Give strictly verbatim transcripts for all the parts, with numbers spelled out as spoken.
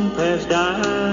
hope has died,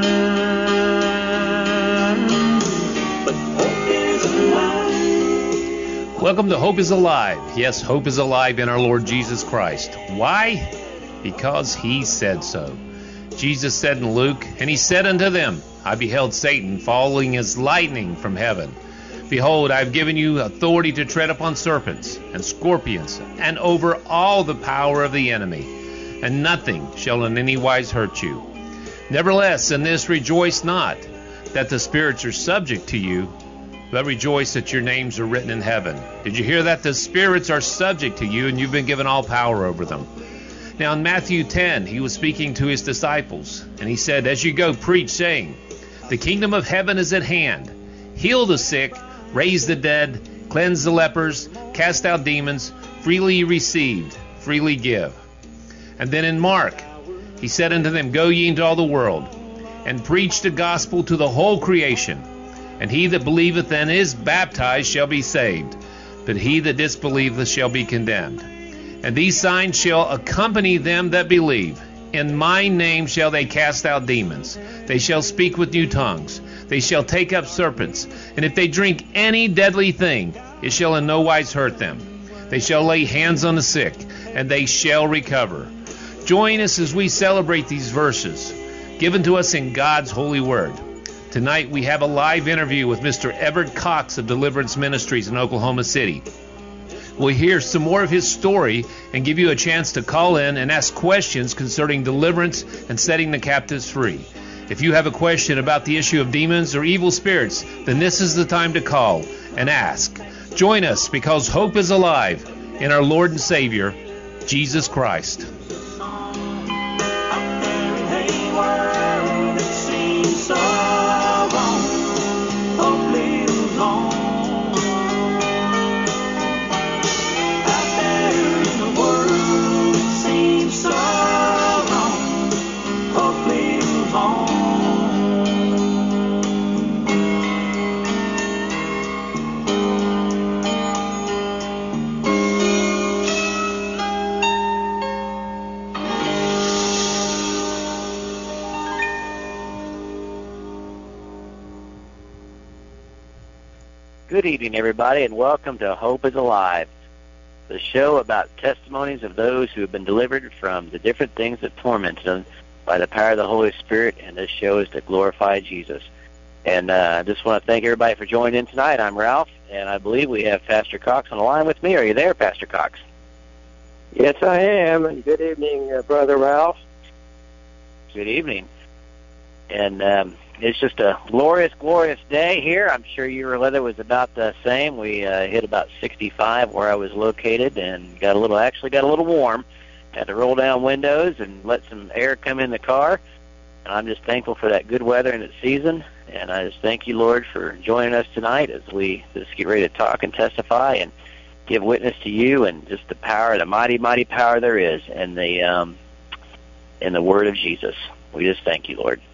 but hope is alive. Welcome to Hope is Alive. Yes, hope is alive in our Lord Jesus Christ. Why? Because he said so. Jesus said in Luke, "And he said unto them, I beheld Satan falling as lightning from heaven. Behold, I have given you authority to tread upon serpents and scorpions, and over all the power of the enemy, and nothing shall in any wise hurt you. Nevertheless, in this rejoice not, that the spirits are subject to you, but rejoice that your names are written in heaven." Did you hear that? The spirits are subject to you, and you've been given all power over them. Now in Matthew ten, he was speaking to his disciples, and he said, "As you go, preach, saying, the kingdom of heaven is at hand. Heal the sick, raise the dead, cleanse the lepers, cast out demons. Freely received, freely give." And then in Mark, he said unto them, "Go ye into all the world, and preach the gospel to the whole creation. And he that believeth and is baptized shall be saved, but he that disbelieveth shall be condemned. And these signs shall accompany them that believe. In my name shall they cast out demons. They shall speak with new tongues. They shall take up serpents. And if they drink any deadly thing, it shall in no wise hurt them. They shall lay hands on the sick, and they shall recover." Join us as we celebrate these verses given to us in God's holy word. Tonight we have a live interview with Mister Everett Cox of Deliverance Ministries in Oklahoma City. We'll hear some more of his story and give you a chance to call in and ask questions concerning deliverance and setting the captives free. If you have a question about the issue of demons or evil spirits, then this is the time to call and ask. Join us, because hope is alive in our Lord and Savior, Jesus Christ. Good evening, everybody, and welcome to Hope is Alive, the show about testimonies of those who have been delivered from the different things that tormented them by the power of the Holy Spirit, and this show is to glorify Jesus. And uh, I just want to thank everybody for joining in tonight. I'm Ralph, and I believe we have Pastor Cox on the line with me. Are you there, Pastor Cox? Yes, I am, and good evening, uh, Brother Ralph. Good evening. And um, it's just a glorious, glorious day here. I'm sure your weather was about the same. We uh, hit about sixty-five where I was located, and got a little, actually got a little warm. Had to roll down windows and let some air come in the car. And I'm just thankful for that good weather in its season. And I just thank you, Lord, for joining us tonight as we just get ready to talk and testify and give witness to you and just the power, the mighty, mighty power there is in the um, in the Word of Jesus. We just thank you, Lord.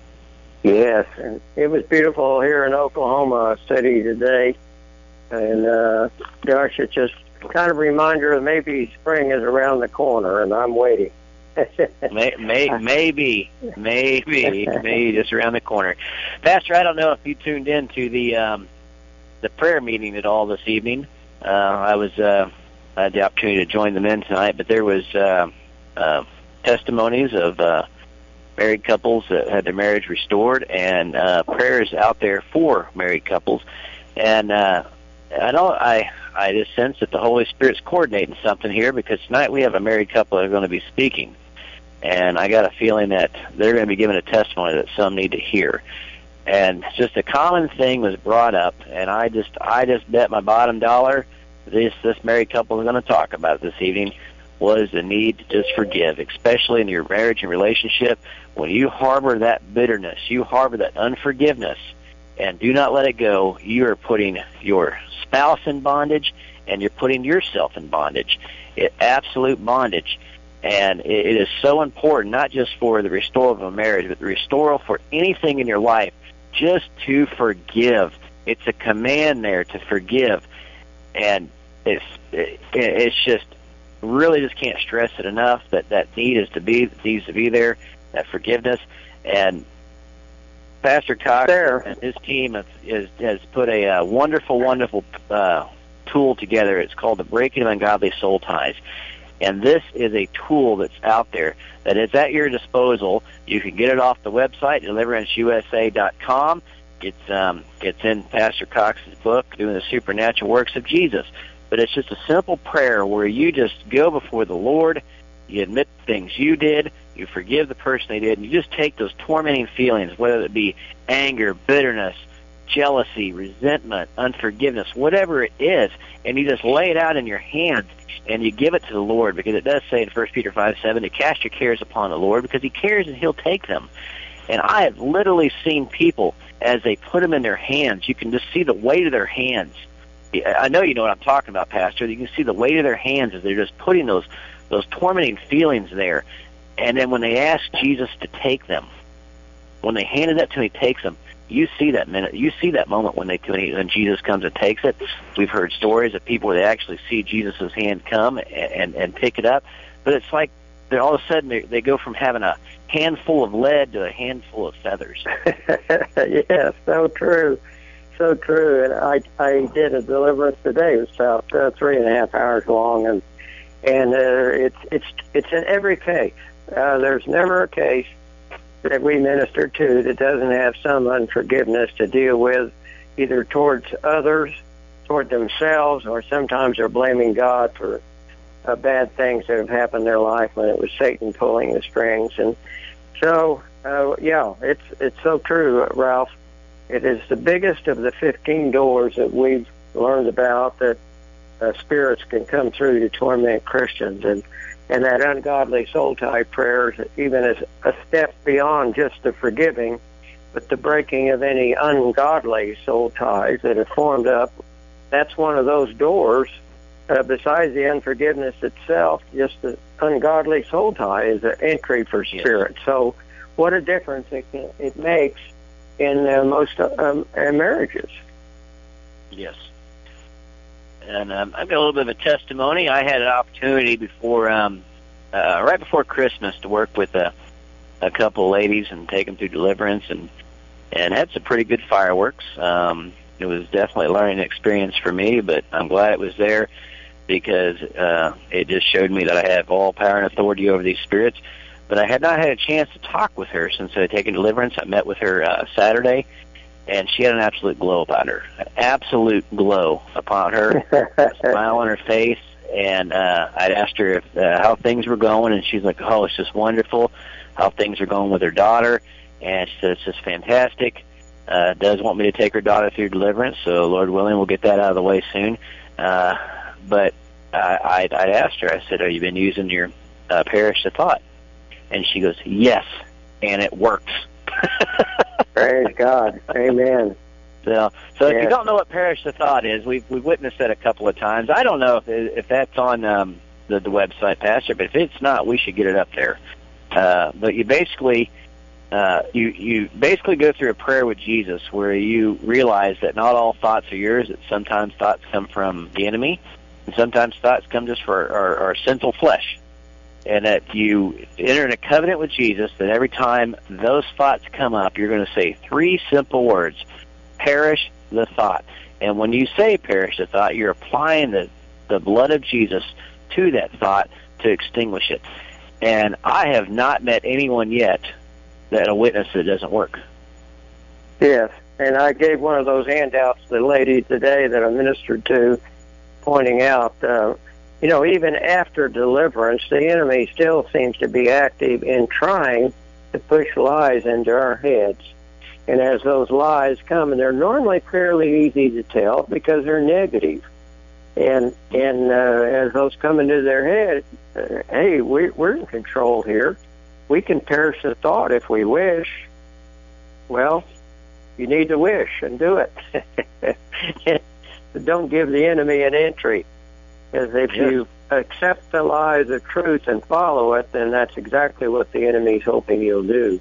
Yes, and it was beautiful here in Oklahoma City today. And, uh, gosh, it's just kind of a reminder that maybe spring is around the corner, and I'm waiting. may, may, maybe, maybe, maybe just around the corner. Pastor, I don't know if you tuned in to the um, the prayer meeting at all this evening. Uh, I was uh, I had the opportunity to join them in tonight, but there was uh, uh, testimonies of uh, married couples that had their marriage restored, and uh, prayers out there for married couples. And uh, I know I I just sense that the Holy Spirit's coordinating something here, because tonight we have a married couple that are going to be speaking. And I got a feeling that they're going to be giving a testimony that some need to hear. And just a common thing was brought up, and I just I just bet my bottom dollar this this married couple is going to talk about this evening was the need to just forgive, especially in your marriage and relationship. When you harbor that bitterness, you harbor that unforgiveness, and do not let it go, you are putting your spouse in bondage, and you're putting yourself in bondage, it, absolute bondage. And it, it is so important, not just for the restoral of a marriage, but the restoral for anything in your life, just to forgive. It's a command there to forgive. And it's it, it's just really just can't stress it enough that that need is to be needs to be there, that forgiveness. And Pastor Cox there. and his team has, is, has put a uh, wonderful, wonderful uh, tool together. It's called the Breaking of Ungodly Soul Ties. And this is a tool that's out there that is at your disposal. You can get it off the website, deliverance U S A dot com. It's um, it's in Pastor Cox's book, Doing the Supernatural Works of Jesus. But it's just a simple prayer where you just go before the Lord, you admit things you did, you forgive the person they did, and you just take those tormenting feelings, whether it be anger, bitterness, jealousy, resentment, unforgiveness, whatever it is, and you just lay it out in your hands, and you give it to the Lord, because it does say in First Peter five seven to cast your cares upon the Lord, because He cares and He'll take them. And I have literally seen people, as they put them in their hands, you can just see the weight of their hands. I know you know what I'm talking about, Pastor. You can see the weight of their hands as they're just putting those those tormenting feelings there. And then when they ask Jesus to take them, when they hand it up to Him, He takes them. You see that minute. You see that moment when they when, he, when Jesus comes and takes it. We've heard stories of people where they actually see Jesus' hand come and, and, and pick it up. But it's like they're all of a sudden they, they go from having a handful of lead to a handful of feathers. Yes, so true. So true. And I I did a deliverance today. It was about uh, three and a half hours long, and and uh, it's it's it's in every case. Uh, there's never a case that we minister to that doesn't have some unforgiveness to deal with, either towards others, toward themselves, or sometimes they're blaming God for uh, bad things that have happened in their life when it was Satan pulling the strings. And so, uh, yeah, it's it's so true, Ralph. It is the biggest of the fifteen doors that we've learned about that uh, spirits can come through to torment Christians. And, and that ungodly soul tie prayer is even as a step beyond just the forgiving, but the breaking of any ungodly soul ties that have formed up. That's one of those doors. Uh, besides the unforgiveness itself, just the ungodly soul tie is an entry for spirit. Yes. So what a difference it, can, it makes in uh, most um, uh, marriages. Yes. And um, I've got a little bit of a testimony. I had an opportunity before, um, uh, right before Christmas, to work with a, a couple of ladies and take them through deliverance, and and had some pretty good fireworks. Um, it was definitely a learning experience for me, but I'm glad it was there, because uh, it just showed me that I have all power and authority over these spirits. But I had not had a chance to talk with her since I had taken deliverance. I met with her uh, Saturday, and she had an absolute glow about her, an absolute glow upon her, a smile on her face. And uh, I'd asked her if, uh, how things were going, and she's like, oh, it's just wonderful, how things are going with her daughter. And she said, it's just fantastic. Uh, does want me to take her daughter through deliverance, so Lord willing, we'll get that out of the way soon. Uh, but I, I, I asked her, I said, have you been using your uh, parish to thought? And she goes, yes, and it works. Praise God. Amen. So, so yes. If you don't know what parish of thought is, we've, we've witnessed that a couple of times. I don't know if if that's on um, the, the website, Pastor, but if it's not, we should get it up there. Uh, but you basically uh, you you basically go through a prayer with Jesus where you realize that not all thoughts are yours, that sometimes thoughts come from the enemy, and sometimes thoughts come just for our, our sinful flesh. And that you enter in a covenant with Jesus that every time those thoughts come up, you're going to say three simple words: perish the thought. And when you say perish the thought, you're applying the, the blood of Jesus to that thought to extinguish it. And I have not met anyone yet that a witness that it doesn't work. Yes, and I gave one of those handouts to the lady today that I ministered to, pointing out, uh, you know, even after deliverance, the enemy still seems to be active in trying to push lies into our heads. And as those lies come, and they're normally fairly easy to tell because they're negative, and and uh, as those come into their head, uh, hey, we, we're in control here. We can perish the thought if we wish. Well, you need to wish and do it. Don't give the enemy an entry. Because if yes. you accept the lie as the truth and follow it, then that's exactly what the enemy's hoping you'll do.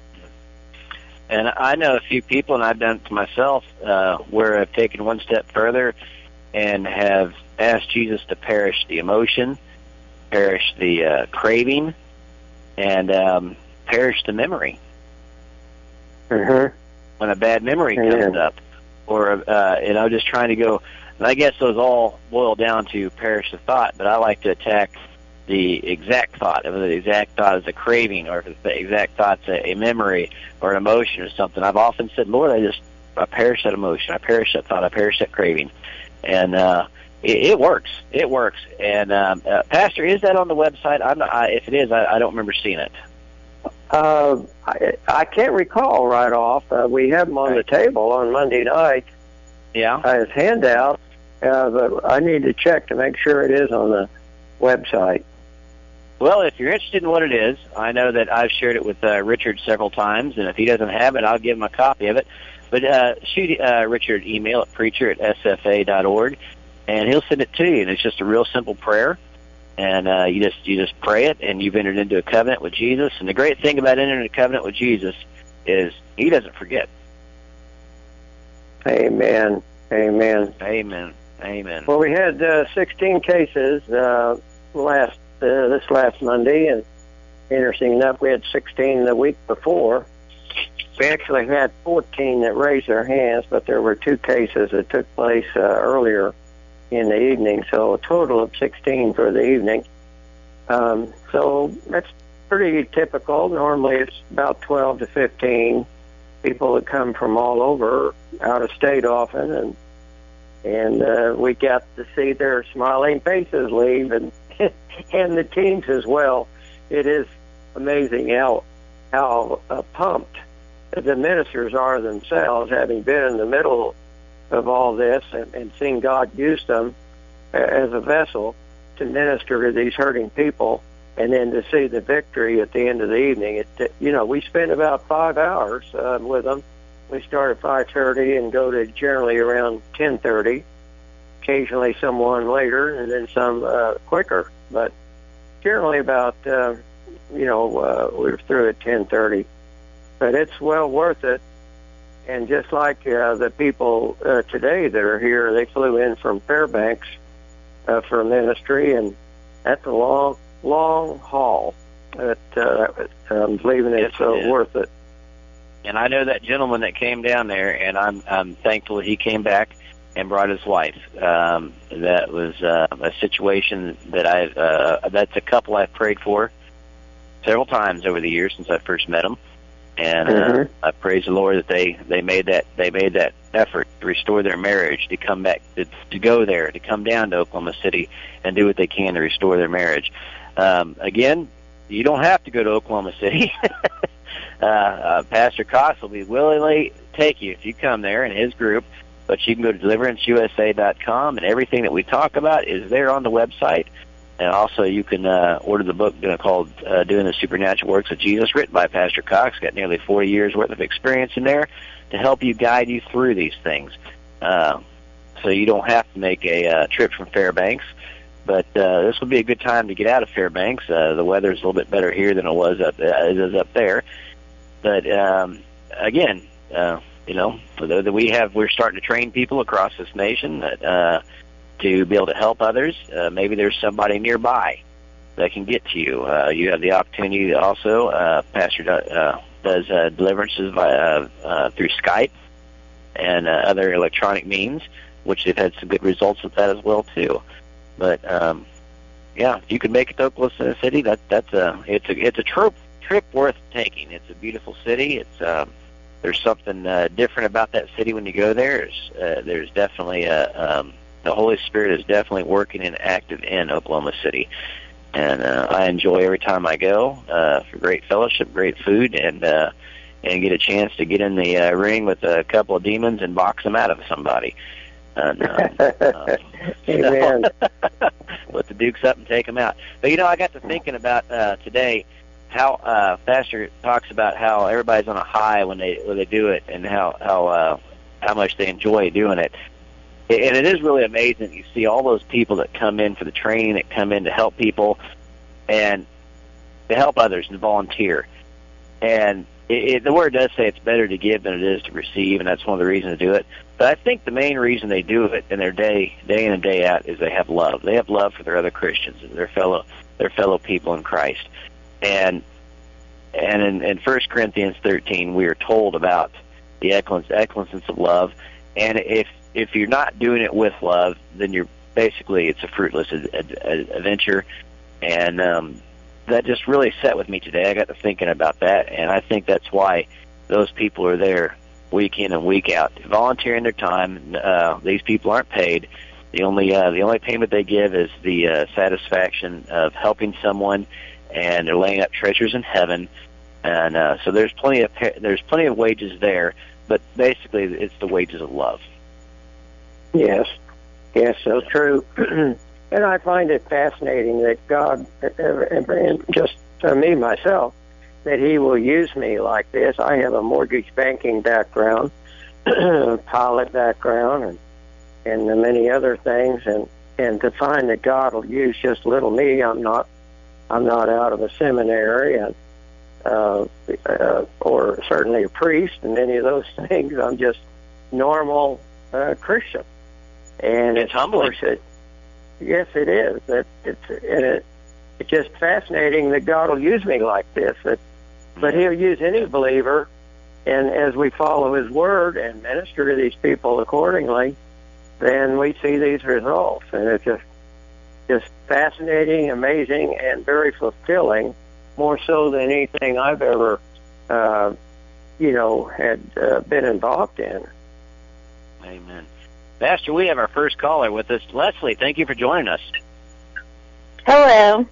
And I know a few people, and I've done it to myself, uh, where I've taken one step further and have asked Jesus to perish the emotion, perish the uh, craving, and um, perish the memory. Mm-hmm. When a bad memory comes Yeah. up, or uh, you know, just trying to go. And I guess those all boil down to perish the thought. But I like to attack the exact thought. If the exact thought is a craving, or if the exact thought's a, a memory or an emotion or something, I've often said, Lord, I just I perish that emotion, I perish that thought, I perish that craving, and uh, it, it works. It works. And um, uh, Pastor, is that on the website? I'm not, I, if it is, I, I don't remember seeing it. Uh, I, I can't recall right off. Uh, we have them on the table on Monday night Yeah. as handouts, uh, but I need to check to make sure it is on the website. Well, if you're interested in what it is, I know that I've shared it with uh, Richard several times, and if he doesn't have it, I'll give him a copy of it. But uh, shoot uh, Richard an email at preacher at s f a dot org, and he'll send it to you. And it's just a real simple prayer, and uh, you just you just pray it, and you've entered into a covenant with Jesus. And the great thing about entering a covenant with Jesus is He doesn't forget. Amen. Amen. Amen. Amen. Well, we had uh, sixteen cases uh, last uh, this last Monday, and interesting enough, we had sixteen the week before. We actually had fourteen that raised their hands, but there were two cases that took place uh, earlier in the evening, so a total of sixteen for the evening. Um, so that's pretty typical. Normally it's about twelve to fifteen people that come from all over, out of state often, and and uh, we got to see their smiling faces leave, and and the teams as well. It is amazing how how uh, pumped the ministers are themselves, having been in the middle of all this and, and seeing God use them as a vessel to minister to these hurting people, and then to see the victory at the end of the evening. It, you know, we spend about five hours uh, with them. We start at five thirty and go to generally around ten thirty. Occasionally someone later, and then some uh, quicker. But generally about, uh, you know, uh, we're through at ten thirty. But it's well worth it. And just like uh, the people uh, today that are here, they flew in from Fairbanks uh, for ministry, and that's a long, long haul. But, uh, I'm believing it's Yes, so it is. worth it. And I know that gentleman that came down there, and I'm I'm thankful that he came back and brought his wife. Um, that was uh, a situation that I've uh, that's a couple I've prayed for several times over the years since I first met them, and uh, Mhm. I praise the Lord that they they made that they made that effort to restore their marriage, to come back to, to go there, to come down to Oklahoma City and do what they can to restore their marriage. Um, again, you don't have to go to Oklahoma City. Uh, uh, Pastor Cox will be willingly take you if you come there and his group, but you can go to deliverance u s a dot com, and everything that we talk about is there on the website. And also you can uh, order the book uh, called uh, Doing the Supernatural Works of Jesus, written by Pastor Cox. Got nearly forty years worth of experience in there to help you guide you through these things. Uh, so you don't have to make a uh, trip from Fairbanks. But uh, this will be a good time to get out of Fairbanks. Uh, the weather's a little bit better here than it was up, uh, it is up there. But um, again, uh, you know, that we have, we're starting to train people across this nation that, uh, to be able to help others. Uh, maybe there's somebody nearby that can get to you. Uh, you have the opportunity to also, uh, Pastor do, uh, does uh, deliverances via, uh, through Skype and uh, other electronic means, which they've had some good results with that as well too. But um, yeah, if you can make it to Oklahoma City, that that's a it's a it's a trip trip worth taking. It's a beautiful city. It's uh, there's something uh, different about that city when you go there. There's, uh, there's definitely a, um, the Holy Spirit is definitely working and active in Oklahoma City, and uh, I enjoy every time I go uh, for great fellowship, great food, and uh, and get a chance to get in the uh, ring with a couple of demons and box them out of somebody. And, um, uh, Amen. Put the dukes up and take them out. But, you know, I got to thinking about uh, today how uh, Pastor talks about how everybody's on a high when they when they do it, and how how uh, how much they enjoy doing it. And it is really amazing. You see all those people that come in for the training, that come in to help people and to help others and volunteer. And it, it, the Word does say it's better to give than it is to receive, and that's one of the reasons to do it. But I think the main reason they do it in their day, day in and day out, is they have love. They have love for their other Christians and their fellow their fellow people in Christ. And and in, in First Corinthians thirteen, we are told about the excellence, excellence of love. And if if you're not doing it with love, then you're basically, it's a fruitless ad, ad, ad, adventure. And um, that just really sat with me today. I got to thinking about that, and I think that's why those people are there week in and week out, volunteering their time. Uh, these people aren't paid. The only uh, the only payment they give is the uh, satisfaction of helping someone, and they're laying up treasures in heaven. And uh, so there's plenty of there's plenty of wages there, but basically it's the wages of love. Yes, yes, so true. And I find it fascinating that God, and just uh, me, myself, that he will use me like this. I have a mortgage banking background, pilot background, and, and many other things. And, and to find that God will use just little me, I'm not, I'm not out of a seminary and, uh, uh, or certainly a priest and any of those things. I'm just normal uh, Christian. And it's humbling. It, yes, it is. It, it's and it, it's just fascinating that God will use me like this. It, but He'll use any believer, and as we follow His Word and minister to these people accordingly, then we see these results, and it's just just fascinating, amazing, and very fulfilling. More so than anything I've ever, uh, you know, had uh, been involved in. Amen. Pastor, we have our first caller with us. Leslie, thank you for joining us. Hello.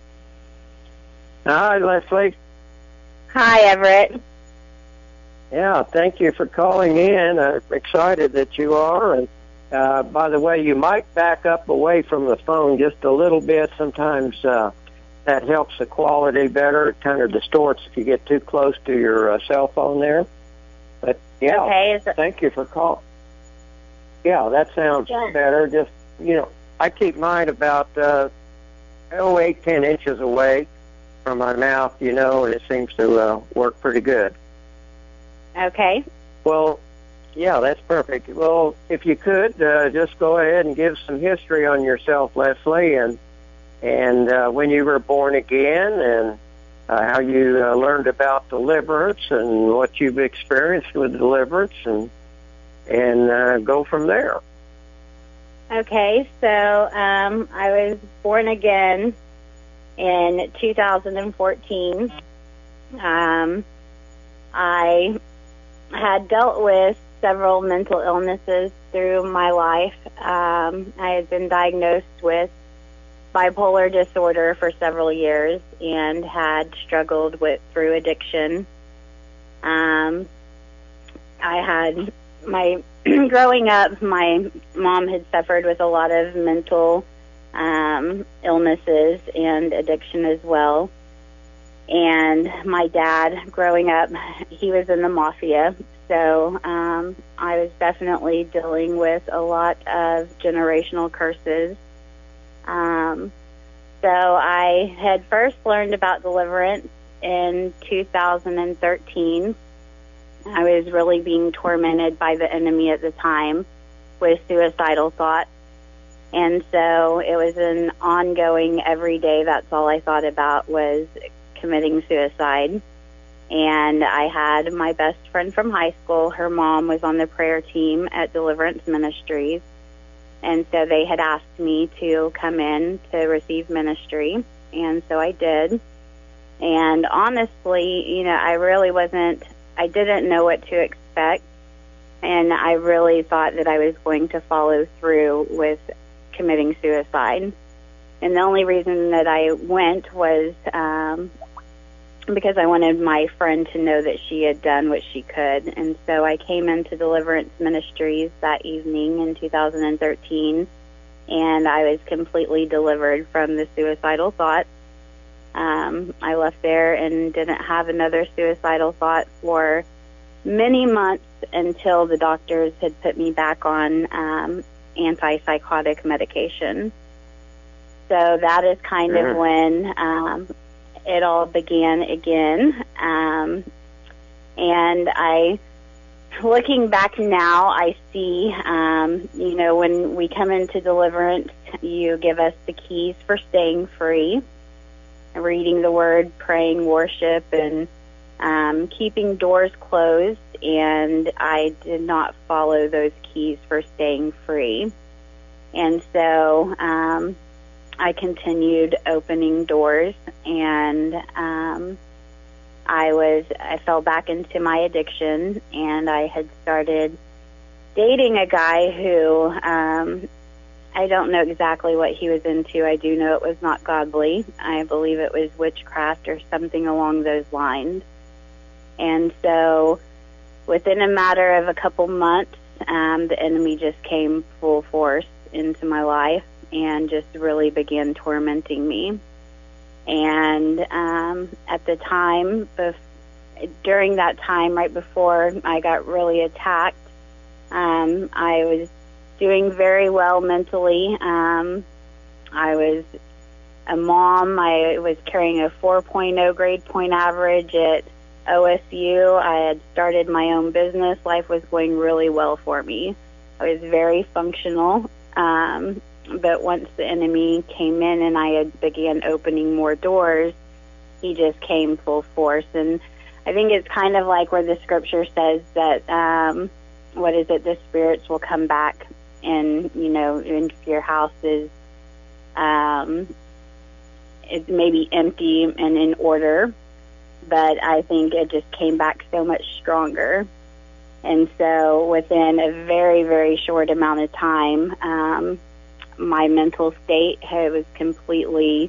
Hi, Leslie. Hi, Everett. Yeah, thank you for calling in. I'm excited that you are. And uh, by the way, you might back up away from the phone just a little bit. Sometimes uh, that helps the quality better. It kind of distorts if you get too close to your uh, cell phone there. But yeah, okay, is it- thank you for calling. Yeah, that sounds yeah. better. Just, you know, I keep mine about, uh, oh, eight, ten inches away from my mouth, you know, and it seems to uh, work pretty good. Okay. Well, yeah, that's perfect. Well, if you could, uh, just go ahead and give some history on yourself, Leslie, and and uh, when you were born again, and uh, how you uh, learned about deliverance, and what you've experienced with deliverance, and and uh, go from there. Okay, so um, I was born again in two thousand fourteen. Um, I had dealt with several mental illnesses through my life. Um, I had been diagnosed with bipolar disorder for several years and had struggled with through addiction. Um, I had my growing up, my mom had suffered with a lot of mental um, illnesses and addiction as well. And my dad, growing up, he was in the mafia, so um, I was definitely dealing with a lot of generational curses. Um, so I had first learned about deliverance in two thousand thirteen. I was really being tormented by the enemy at the time with suicidal thoughts. And so it was an ongoing, every day, that's all I thought about was committing suicide. And I had my best friend from high school. Her mom was on the prayer team at Deliverance Ministries. And so they had asked me to come in to receive ministry. And so I did. And honestly, you know, I really wasn't, I didn't know what to expect. And I really thought that I was going to follow through with committing suicide. And the only reason that I went was um, because I wanted my friend to know that she had done what she could. And so I came into Deliverance Ministries that evening in two thousand thirteen, and I was completely delivered from the suicidal thoughts. Um, I left there and didn't have another suicidal thought for many months until the doctors had put me back on um, antipsychotic medication. So that is kind mm-hmm. of when um, it all began again. Um, and I, looking back now, I see, um, you know, when we come into deliverance, you give us the keys for staying free. reading the Word, praying, worship, and um, keeping doors closed, and I did not follow those keys for staying free. And so um, I continued opening doors, and um, I was I fell back into my addiction, and I had started dating a guy who um, I don't know exactly what he was into. I do know it was not godly. I believe it was witchcraft or something along those lines. And so within a matter of a couple months, um, the enemy just came full force into my life and just really began tormenting me. And um, at the time, bef- during that time, right before I got really attacked, um, I was doing very well mentally. Um, I was a mom. I was carrying a four point oh grade point average at O S U. I had started my own business. Life was going really well for me. I was very functional. Um, but once the enemy came in and I had began opening more doors, he just came full force. And I think it's kind of like where the scripture says that, um, what is it, the spirits will come back and, you know, if your house is, um, it may be empty and in order, but I think it just came back so much stronger. And so within a very, very short amount of time, um, my mental state was completely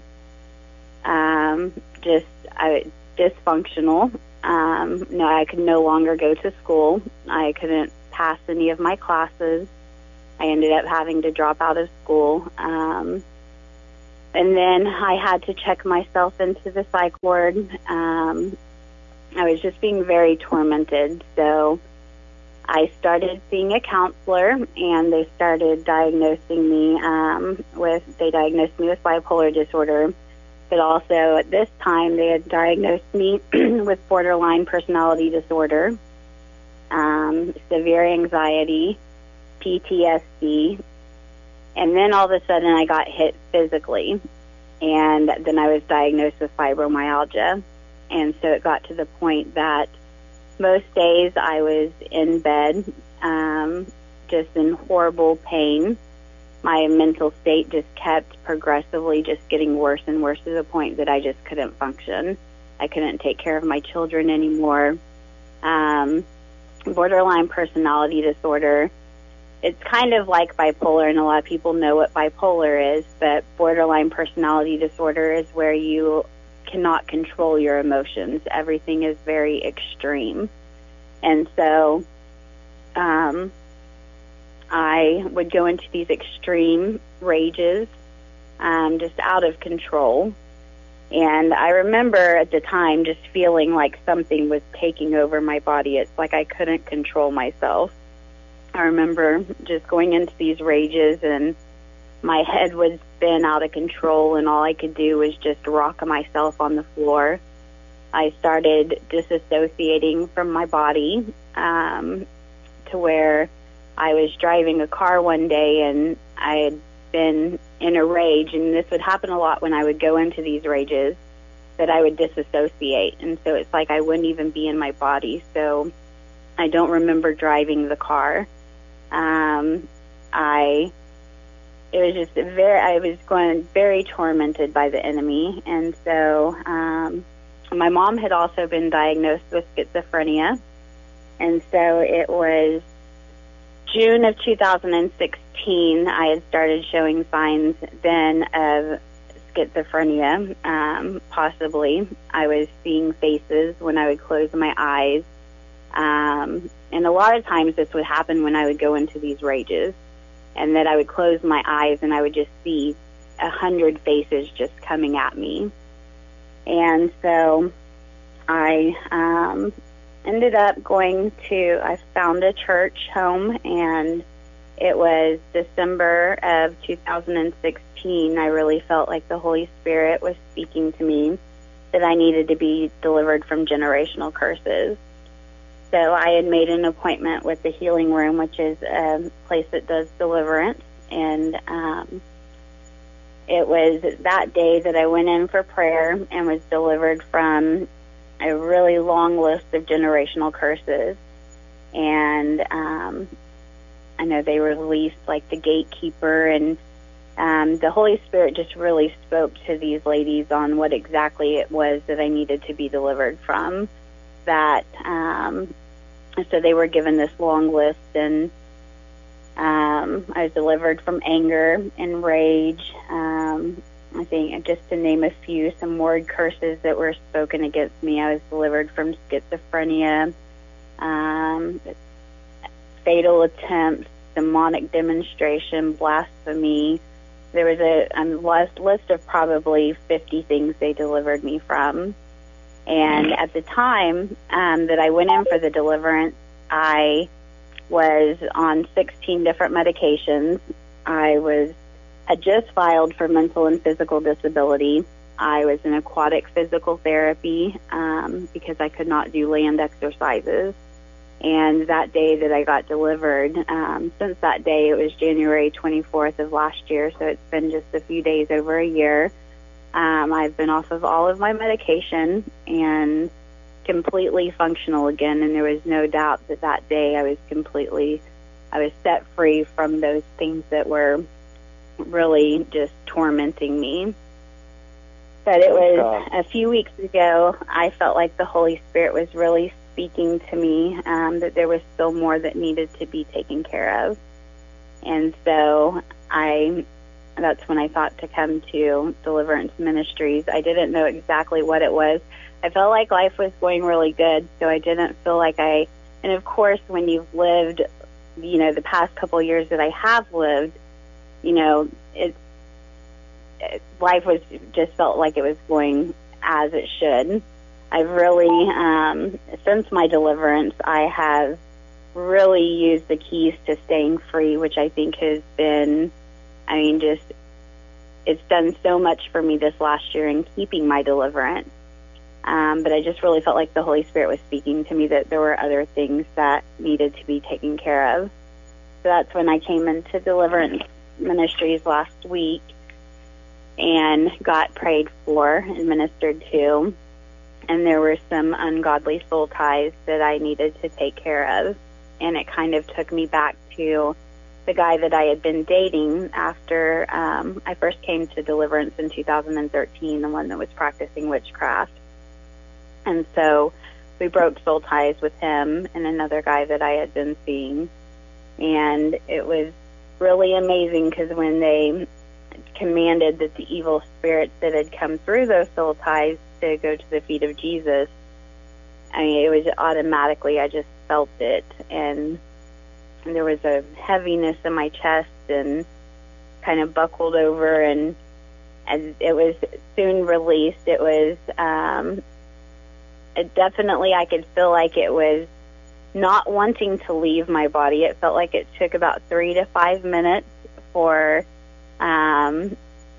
um, just uh, dysfunctional. Um, no, I could no longer go to school. I couldn't pass any of my classes. I ended up having to drop out of school. Um, and then I had to check myself into the psych ward. Um, I was just being very tormented. So I started seeing a counselor, and they started diagnosing me um, with, they diagnosed me with bipolar disorder, but also at this time they had diagnosed me with borderline personality disorder, um, severe anxiety, P T S D, and then all of a sudden I got hit physically, and then I was diagnosed with fibromyalgia, and so it got to the point that most days I was in bed, um, just in horrible pain. My mental state just kept progressively just getting worse and worse to the point that I just couldn't function. I couldn't take care of my children anymore. Um, borderline personality disorder, it's kind of like bipolar, and a lot of people know what bipolar is, but borderline personality disorder is where you cannot control your emotions. Everything is very extreme. And so um, I would go into these extreme rages, um, just out of control. And I remember at the time just feeling like something was taking over my body. It's like I couldn't control myself. I remember just going into these rages, and my head would spin out of control, and all I could do was just rock myself on the floor. I started disassociating from my body um, to where I was driving a car one day, and I had been in a rage, and this would happen a lot when I would go into these rages, that I would disassociate. And so it's like I wouldn't even be in my body. So I don't remember driving the car. Um, I... It was just very, I was going very tormented by the enemy. And so um, my mom had also been diagnosed with schizophrenia. And so it was June of two thousand sixteen, I had started showing signs then of schizophrenia, um, possibly. I was seeing faces when I would close my eyes. Um, and a lot of times this would happen when I would go into these rages. And that I would close my eyes and I would just see a hundred faces just coming at me. And so I um, ended up going to, I found a church home, and it was December of two thousand sixteen. I really felt like the Holy Spirit was speaking to me that I needed to be delivered from generational curses. So I had made an appointment with the Healing Room, which is a place that does deliverance. And um, it was that day that I went in for prayer and was delivered from a really long list of generational curses. And um, I know they released like the gatekeeper, and um, the Holy Spirit just really spoke to these ladies on what exactly it was that I needed to be delivered from. That um, so they were given this long list, and um, I was delivered from anger and rage. Um, I think just to name a few, some word curses that were spoken against me. I was delivered from schizophrenia, um, fatal attempts, demonic demonstration, blasphemy. There was a, a list, list of probably fifty things they delivered me from. And at the time um, that I went in for the deliverance, I was on sixteen different medications. I was had just filed for mental and physical disability. I was in aquatic physical therapy um, because I could not do land exercises. And that day that I got delivered, um, since that day, it was January twenty-fourth of last year, so it's been just a few days over a year. Um, I've been off of all of my medication and completely functional again, and there was no doubt that that day I was completely, I was set free from those things that were really just tormenting me. But it was a few weeks ago, I felt like the Holy Spirit was really speaking to me, um, that there was still more that needed to be taken care of. And so I, that's when I thought to come to Deliverance Ministries. I didn't know exactly what it was. I felt like life was going really good, so I didn't feel like I, and of course when you've lived, you know, the past couple of years that I have lived, you know, it, it life was just felt like it was going as it should. I've really, um, since my deliverance, I have really used the keys to staying free, which I think has been, I mean, just, it's done so much for me this last year in keeping my deliverance. Um, but I just really felt like the Holy Spirit was speaking to me that there were other things that needed to be taken care of. So that's when I came into Deliverance Ministries last week and got prayed for and ministered to. And there were some ungodly soul ties that I needed to take care of. And it kind of took me back to the guy that I had been dating after um, I first came to Deliverance in two thousand thirteen, the one that was practicing witchcraft. And so we broke soul ties with him and another guy that I had been seeing. And it was really amazing because when they commanded that the evil spirits that had come through those soul ties to go to the feet of Jesus, I mean, it was automatically, I just felt it. And, and there was a heaviness in my chest and kind of buckled over, and, and it was soon released. It was, um, it definitely, I could feel like it was not wanting to leave my body. It felt like it took about three to five minutes for um,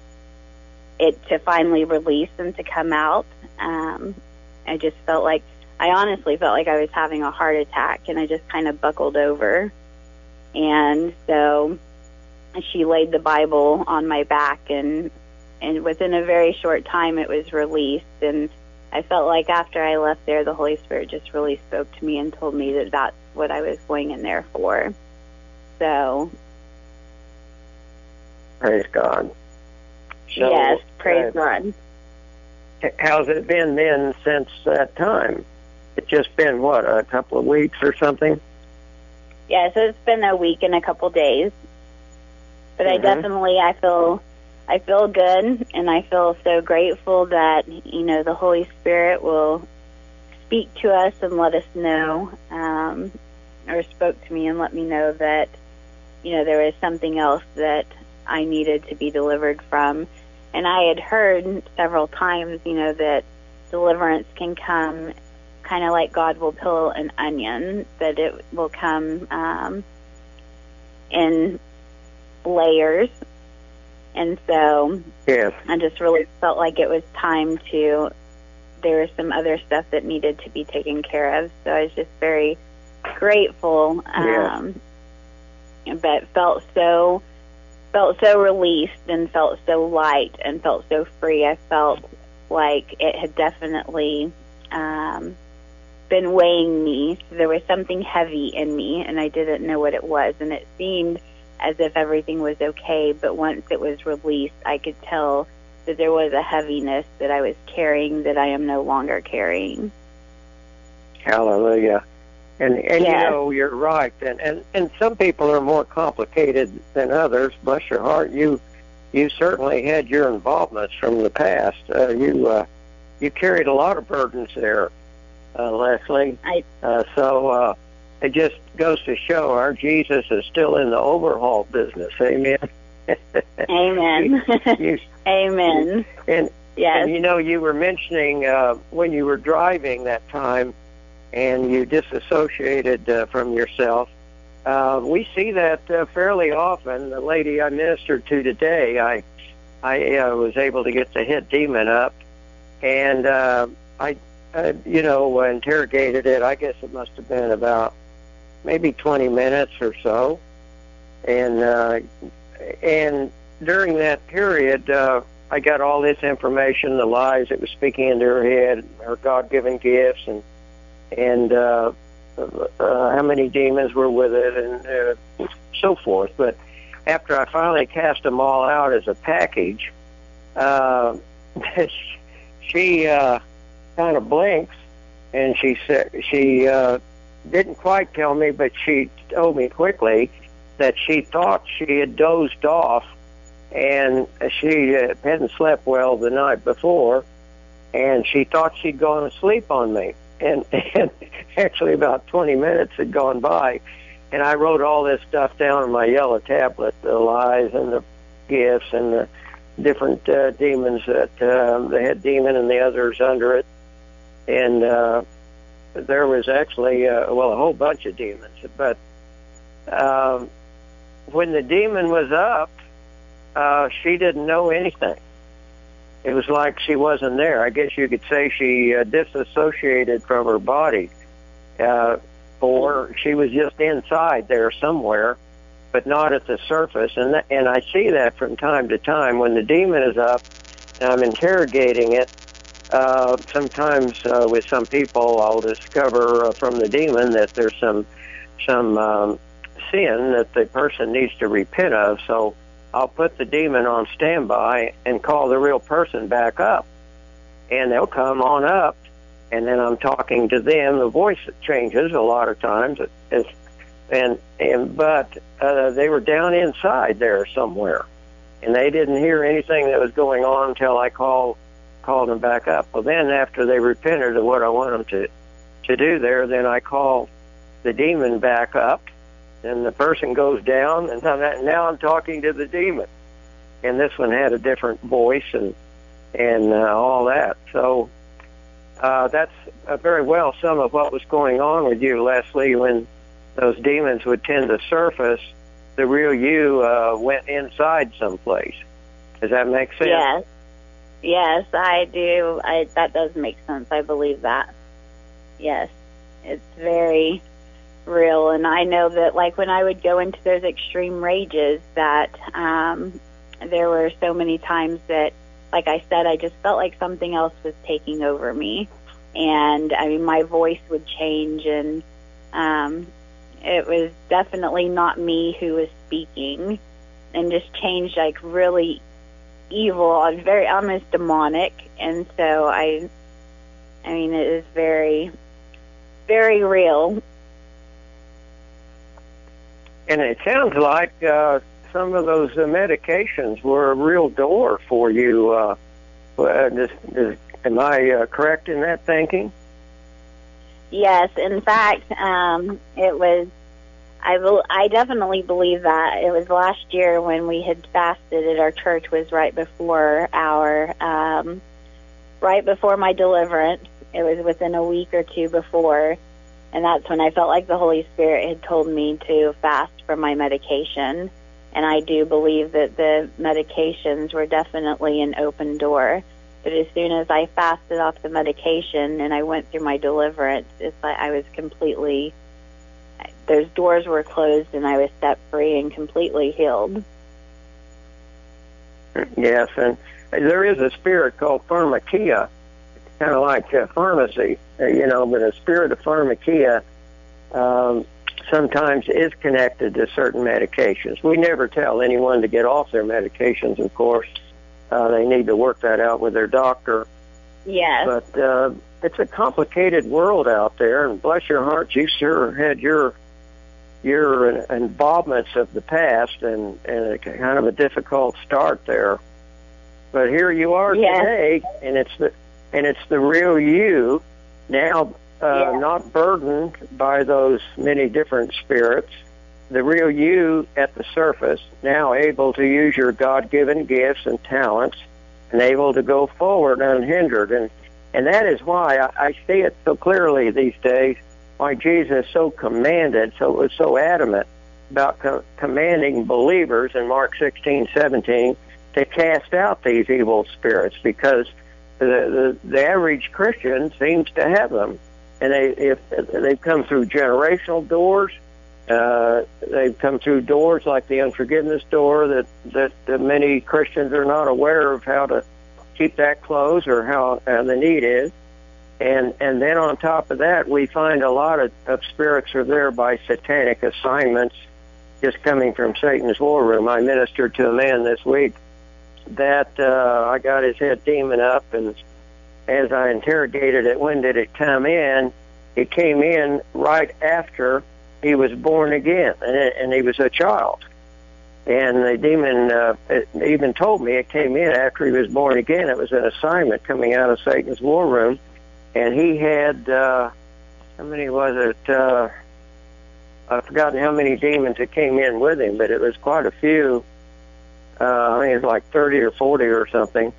it to finally release and to come out. Um, I just felt like, I honestly felt like I was having a heart attack, and I just kind of buckled over. And so she laid the Bible on my back, and and within a very short time it was released. And I felt like after I left there, the Holy Spirit just really spoke to me and told me that that's what I was going in there for. So, praise God. So, yes, praise uh, God. How's it been then since that time? It's just been, what, a couple of weeks or something? Yeah, so it's been a week and a couple days. But mm-hmm. I definitely, I feel... I feel good, and I feel so grateful that, you know, the Holy Spirit will speak to us and let us know, um, or spoke to me and let me know that, you know, there was something else that I needed to be delivered from. And I had heard several times, you know, that deliverance can come kind of like God will peel an onion, that it will come um, in layers. And so yes. I just really felt like it was time to, there was some other stuff that needed to be taken care of. So I was just very grateful, um, yes. but felt so felt so released and felt so light and felt so free. I felt like it had definitely um, been weighing me. There was something heavy in me, and I didn't know what it was. And it seemed as if everything was okay, but once it was released, I could tell that there was a heaviness that I was carrying that I am no longer carrying. Hallelujah. And and Yes. you know, you're right. And, and and some people are more complicated than others. Bless your heart. You you certainly had your involvements from the past. Uh, you uh, you carried a lot of burdens there, uh, Leslie. I Uh, so uh, it just goes to show our Jesus is still in the overhaul business. Amen. Amen. You- Amen. and Yes. And you know, you were mentioning uh, when you were driving that time and you disassociated uh, from yourself. Uh, we see that uh, fairly often. The lady I ministered to today, I I uh, was able to get the head demon up, and uh, I, uh, you know, interrogated it. I guess it must have been about maybe twenty minutes or so, and uh, and during that period, uh, I got all this information, the lies it was speaking into her head, her God-given gifts, and and uh, uh, how many demons were with it, and uh, so forth. But after I finally cast them all out as a package, uh, she uh, kind of blinks, and she said she uh, didn't quite tell me, but she told me quickly that she thought she had dozed off, and she uh, hadn't slept well the night before, and she thought she'd gone to sleep on me. And, and actually about twenty minutes had gone by, and I wrote all this stuff down on my yellow tablet, the lies and the gifts and the different uh, demons that uh, the head demon and the others under it. And uh, there was actually, uh, well, a whole bunch of demons. But um, when the demon was up, uh, she didn't know anything. It was like she wasn't there. I guess you could say she uh, disassociated from her body, uh, or she was just inside there somewhere, but not at the surface. And th- and I see that from time to time when the demon is up and I'm interrogating it. Uh, sometimes uh, with some people, I'll discover uh, from the demon that there's some some um, sin that the person needs to repent of. So I'll put the demon on standby and call the real person back up. And they'll come on up, and then I'm talking to them. The voice changes a lot of times. It's, and, and But uh, they were down inside there somewhere, and they didn't hear anything that was going on until I called, called them back up. Well, then after they repented of what I want them to, to do there, then I call the demon back up, and the person goes down, and now I'm talking to the demon. And this one had a different voice and and uh, all that. So uh, that's uh, very well some of what was going on with you, Leslie, when those demons would tend to surface. The real you uh, went inside someplace. Does that make sense? Yes. Yes, I do. I, that does make sense. I believe that. Yes. It's very real, and I know that, like, when I would go into those extreme rages, that um, there were so many times that, like I said, I just felt like something else was taking over me, and I mean, my voice would change, and um, it was definitely not me who was speaking, and just changed like really evil, very almost demonic, and so I, I mean, it is very, very real. And it sounds like uh, some of those uh, medications were a real door for you. Uh, uh, this, this, am I uh, correct in that thinking? Yes, in fact, um, it was, I, bel- I definitely believe that. It was last year when we had fasted at our church, was right before our, um, right before my deliverance. It was within a week or two before. And that's when I felt like the Holy Spirit had told me to fast from my medication. And I do believe that the medications were definitely an open door. But as soon as I fasted off the medication and I went through my deliverance, it's like I was completely, those doors were closed and I was set free and completely healed. Yes, and there is a spirit called pharmakia, kind of like uh, pharmacy, uh, you know, but a spirit of pharmakia um, sometimes is connected to certain medications. We never tell anyone to get off their medications, of course. Uh, they need to work that out with their doctor. Yes. But uh, it's a complicated world out there, and bless your heart, you sure had your your involvements of the past and, and a kind of a difficult start there. But here you are yes. today, and it's the and it's the real you now, uh, yes. not burdened by those many different spirits. The real you at the surface, now able to use your God-given gifts and talents, and able to go forward unhindered. And and that is why I, I see it so clearly these days, why Jesus so commanded, so was so adamant about co- commanding believers in Mark sixteen, seventeen to cast out these evil spirits, because the, the, the average Christian seems to have them. And they, if they've come through generational doors, Uh, they've come through doors like the unforgiveness door that, that, that many Christians are not aware of how to keep that closed or how uh, the need is. And and then on top of that, we find a lot of, of spirits are there by satanic assignments just coming from Satan's war room. I ministered to a man this week that uh, I got his head demon up, and as I interrogated it, when did it come in? It came in right after he was born again, and, it, and he was a child. And the demon uh, it even told me it came in after he was born again. It was an assignment coming out of Satan's war room. And he had, uh, how many was it? Uh, I've forgotten how many demons that came in with him, but it was quite a few. Uh, I think it was like thirty or forty or something.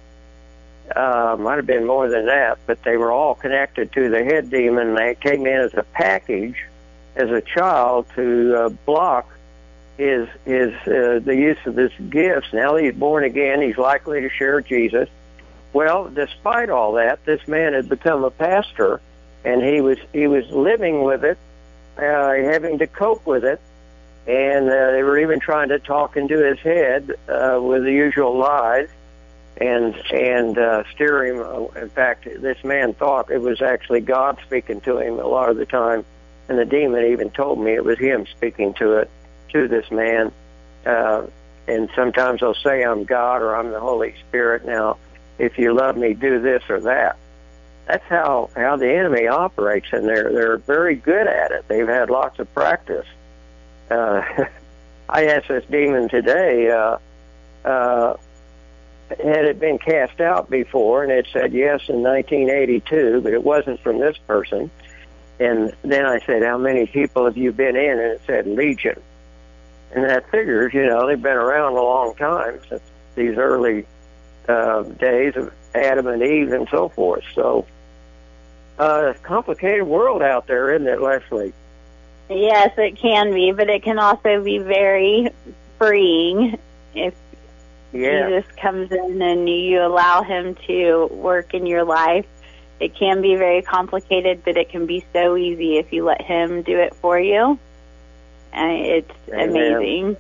Uh, might have been more than that, but they were all connected to the head demon. They came in as a package as a child to uh, block his his uh, the use of his gifts. Now that he's born again, he's likely to share Jesus. Well, despite all that, this man had become a pastor, and he was he was living with it, uh, having to cope with it, and uh, they were even trying to talk into his head uh, with the usual lies, and and uh, steer him. In fact, this man thought it was actually God speaking to him a lot of the time. And the demon even told me it was him speaking to it, to this man. Uh, and sometimes they'll say, I'm God or I'm the Holy Spirit. Now, if you love me, do this or that. That's how, how the enemy operates, and they're, they're very good at it. They've had lots of practice. Uh, I asked this demon today, uh, uh, had it been cast out before? And it said yes in nineteen eighty-two, but it wasn't from this person. And then I said, how many people have you been in? And it said, Legion. And that figures, you know, they've been around a long time, since these early uh, days of Adam and Eve and so forth. So, uh, complicated world out there, isn't it, Leslie? Yes, it can be, but it can also be very freeing if yeah. Jesus comes in and you allow him to work in your life. It can be very complicated, but it can be so easy if you let him do it for you. And it's Amen. amazing.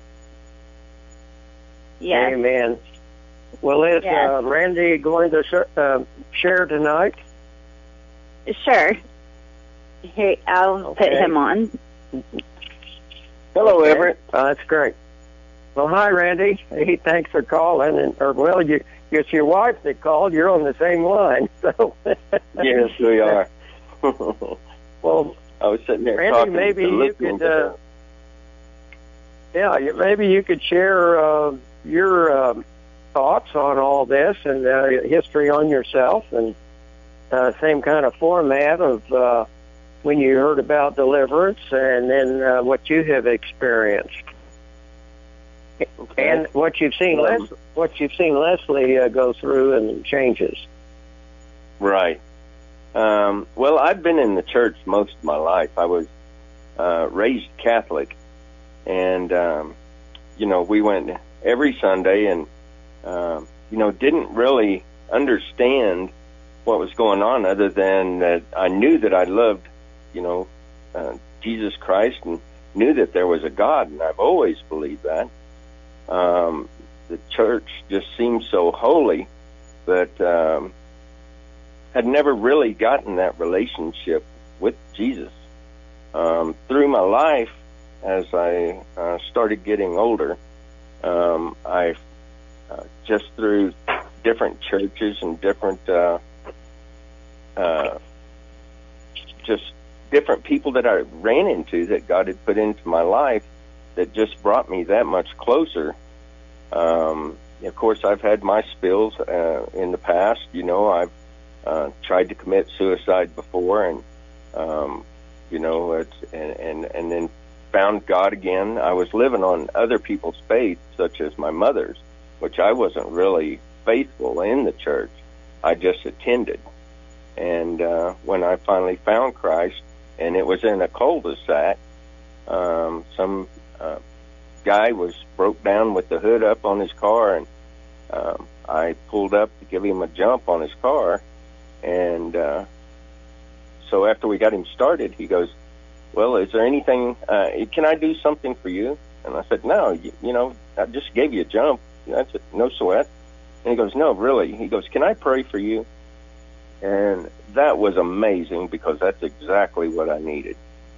Yes. Amen. Well, is yes. uh, Randy going to uh, share tonight? Sure. Here, I'll Okay. put him on. Hello, okay. Everett. Uh, that's great. Well, hi, Randy. Hey, thanks for calling. And or well, you. It's your wife that called. You're on the same line. So yes, we are. Well, I was sitting there Randy, talking maybe to you could, uh, yeah, you- maybe you could share uh, your um, thoughts on all this and uh, history on yourself, and uh, same kind of format of uh, when you heard about deliverance, and then uh, what you have experienced. Okay. And what you've seen, Um, Les- what you've seen Leslie uh, go through and changes. Right. Um, well, I've been in the church most of my life. I was uh, raised Catholic, and um, you know, we went every Sunday, and um, you know, didn't really understand what was going on, other than that I knew that I loved, you know, uh, Jesus Christ, and knew that there was a God, and I've always believed that. Um, the church just seemed so holy, but um, had never really gotten that relationship with Jesus. Um, through my life, as I uh, started getting older, um, I uh, just through different churches and different, uh, uh, just different people that I ran into that God had put into my life that just brought me that much closer. Um, of course, I've had my spills uh, in the past. You know, I've uh, tried to commit suicide before, and um, you know, it's, and, and and then found God again. I was living on other people's faith, such as my mother's, which I wasn't really faithful in the church. I just attended. And uh, when I finally found Christ, and it was in a cul-de-sac, um, some uh, guy was broke down with the hood up on his car, and um, I pulled up to give him a jump on his car. And uh, so after we got him started, he goes, well, is there anything, uh, can I do something for you? And I said, no, you, you know, I just gave you a jump. That's it, no sweat. And he goes, no, really? He goes, can I pray for you? And that was amazing, because that's exactly what I needed.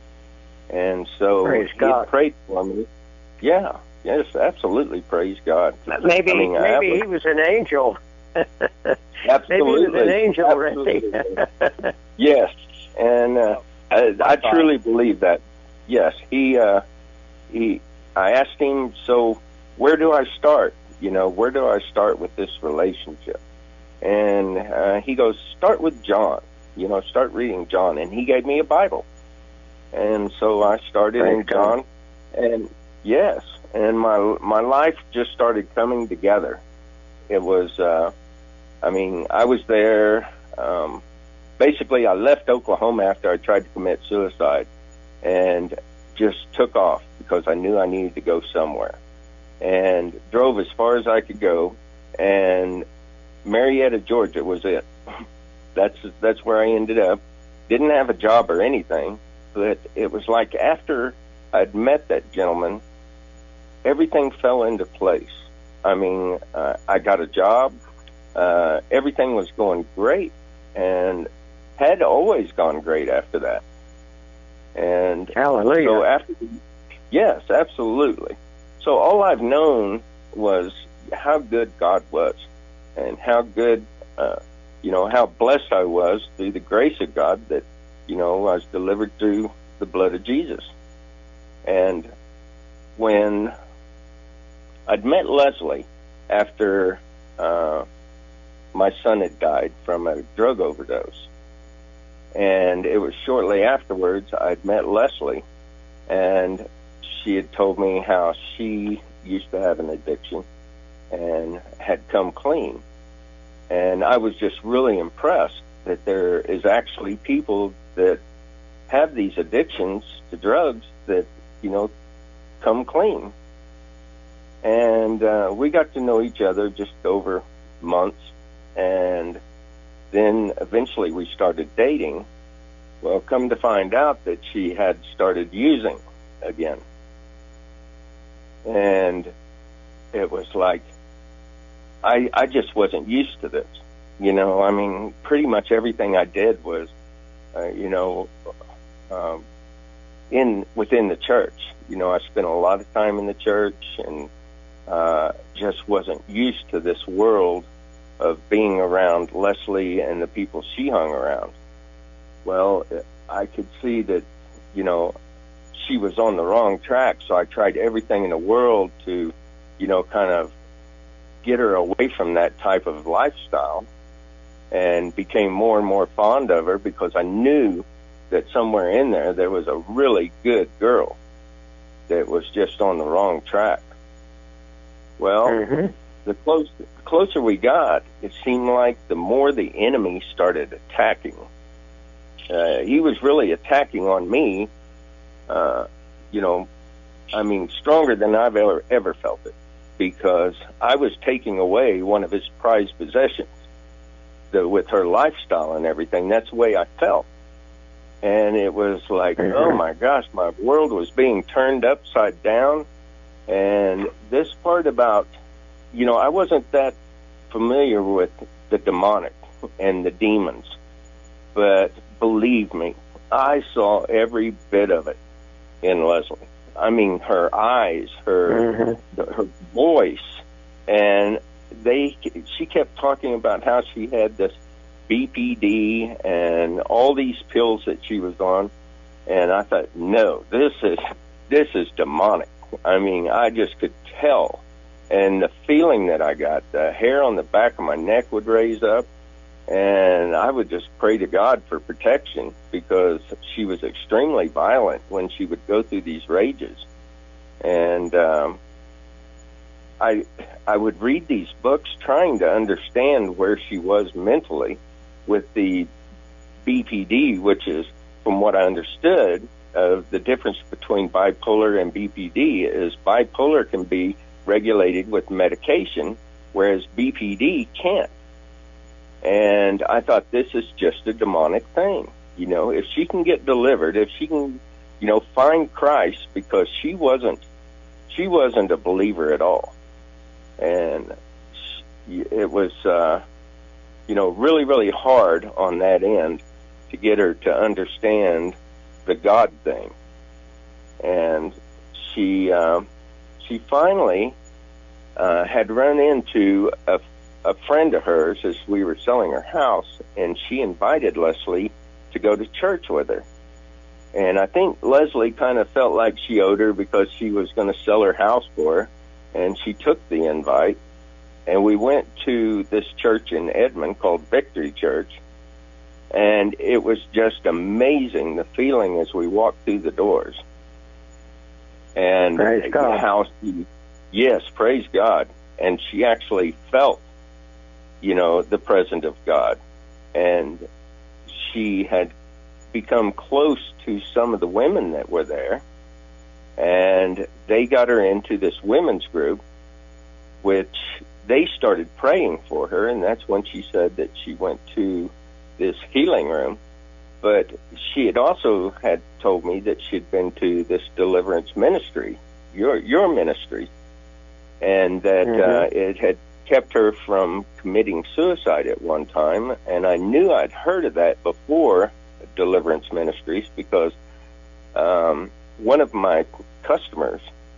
And so Praise he God. prayed for me. Yeah, yes, absolutely. Praise God. Maybe I mean, maybe I he was an angel. Absolutely. Maybe he was an angel, Randy. Absolutely. Yes, and uh, I, I truly believe that. Yes, he uh, he. I asked him, so where do I start? You know, where do I start with this relationship? And uh, he goes, start with John. You know, start reading John. And he gave me a Bible. And so I started Thank in John. God. And yes, and my my life just started coming together. It was, uh, I mean, I was there. Um, basically, I left Oklahoma after I tried to commit suicide, and just took off because I knew I needed to go somewhere. And drove as far as I could go, and Marietta, Georgia was it. That's that's where I ended up. Didn't have a job or anything, but it was like after I'd met that gentleman, everything fell into place. I mean, uh, I got a job. Uh, everything was going great, and had always gone great after that. And Hallelujah. so after, yes, absolutely. So all I've known was how good God was, and how good, uh, you know, how blessed I was through the grace of God that, you know, I was delivered through the blood of Jesus. And when I'd met Leslie after uh, my son had died from a drug overdose, and it was shortly afterwards I'd met Leslie, and she had told me how she used to have an addiction and had come clean. And I was just really impressed that there is actually people that have these addictions to drugs that, you know, come clean. And uh, we got to know each other just over months, and then eventually we started dating. Well, come to find out that she had started using again. And it was like, I, I just wasn't used to this. You know, I mean, pretty much everything I did was, uh, you know, um, in within the church. You know, I spent a lot of time in the church, and uh, just wasn't used to this world of being around Leslie and the people she hung around. Well, I could see that, you know, she was on the wrong track, so I tried everything in the world to, you know, kind of get her away from that type of lifestyle, and became more and more fond of her because I knew that somewhere in there there was a really good girl that was just on the wrong track. Well, Mm-hmm. the, close, the closer we got, it seemed like the more the enemy started attacking. Uh, he was really attacking on me, uh, you know, I mean, stronger than I've ever, ever felt it, because I was taking away one of his prized possessions. The, with her lifestyle and everything, that's the way I felt. And it was like, Mm-hmm. oh my gosh, my world was being turned upside down. And this part about you know, I wasn't that familiar with the demonic and the demons, but believe me, I saw every bit of it in Leslie. I mean, her eyes, her mm-hmm. her voice, and they. She kept talking about how she had this B P D and all these pills that she was on, and I thought, no, this is this is demonic. I mean, I just could tell, and the feeling that I got, the hair on the back of my neck would raise up, and I would just pray to God for protection, because she was extremely violent when she would go through these rages. And um, I I would read these books trying to understand where she was mentally with the B P D, which is, from what I understood, uh, the difference between bipolar and B P D is bipolar can be regulated with medication, whereas B P D can't. And I thought, this is just a demonic thing. You know, if she can get delivered, if she can, you know, find Christ, because she wasn't, she wasn't a believer at all. And she, it was, uh, you know, really, really hard on that end to get her to understand the God thing. And she, uh, she finally uh, had run into a a friend of hers as we were selling her house, and she invited Leslie to go to church with her. And I think Leslie kind of felt like she owed her, because she was going to sell her house for her, and she took the invite. And we went to this church in Edmond called Victory Church, and it was just amazing, the feeling as we walked through the doors. And praise God. How she, yes, praise God. And she actually felt, you know, the presence of God. And she had become close to some of the women that were there, and they got her into this women's group, which they started praying for her, and that's when she said that she went to this healing room. But she had also had told me that she'd been to this deliverance ministry, your your ministry, and that mm-hmm. uh, it had kept her from committing suicide at one time. And I knew I'd heard of that before, deliverance ministries, because um, one of my customers